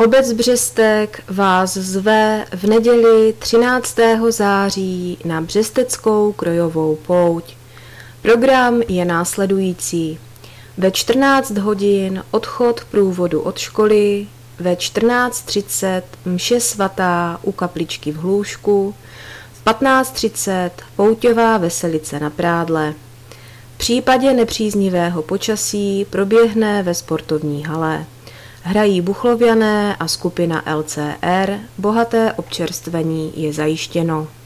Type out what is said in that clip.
Obec Břestek vás zve v neděli 13. září na Břesteckou krojovou pouť. Program je následující. Ve 14 hodin odchod průvodu od školy, ve 14:30 mše svatá u kapličky v Hlušku, v 15:30 pouťová veselice na Prádle. V případě nepříznivého počasí proběhne ve sportovní hale. Hrají Buchloviané a skupina LCR, bohaté občerstvení je zajištěno.